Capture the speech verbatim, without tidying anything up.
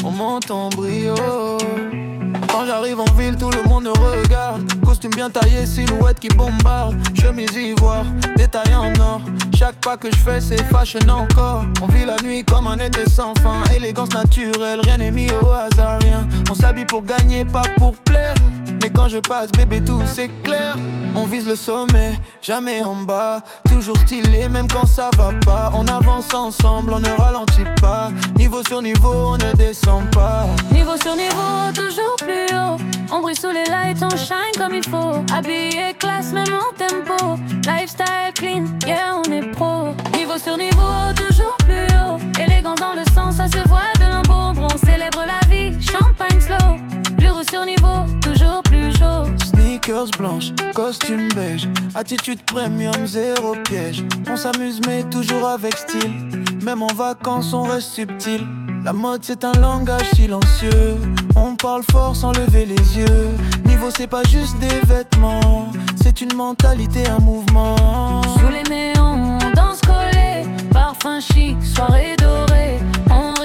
on monte en brio. Quand j'arrive en ville, tout le monde me regarde. Costume bien taillé, silhouette qui bombarde. Chemise ivoire, détaillée en or. Chaque pas que je fais, c'est fashion encore. On vit la nuit comme un été sans fin. Élégance naturelle, rien n'est mis au hasard, rien. On s'habille pour gagner, pas pour plaire. Mais quand je passe, bébé, tout c'est clair. On vise le sommet, jamais en bas. Toujours stylé, même quand ça va pas. On avance ensemble, on ne ralentit pas. Niveau sur niveau, on ne descend pas. Niveau sur niveau, toujours plus haut. On brille sous les lights, on shine comme il faut. Habillé classe, même en tempo. Lifestyle clean, yeah, on est pro. Niveau sur niveau, toujours plus haut. Élégant dans le sang, ça se voit de l'embourbre. On célèbre la vie, champagne slow. Plus haut sur niveau, toujours plus chaud. Sneakers blanches, costume beige. Attitude premium, zéro piège. On s'amuse mais toujours avec style. Même en vacances on reste subtil. La mode c'est un langage silencieux. On parle fort sans lever les yeux. Niveau c'est pas juste des vêtements. C'est une mentalité, un mouvement. Sous les néons, on danse collé. Parfum chic, soirée dorée. On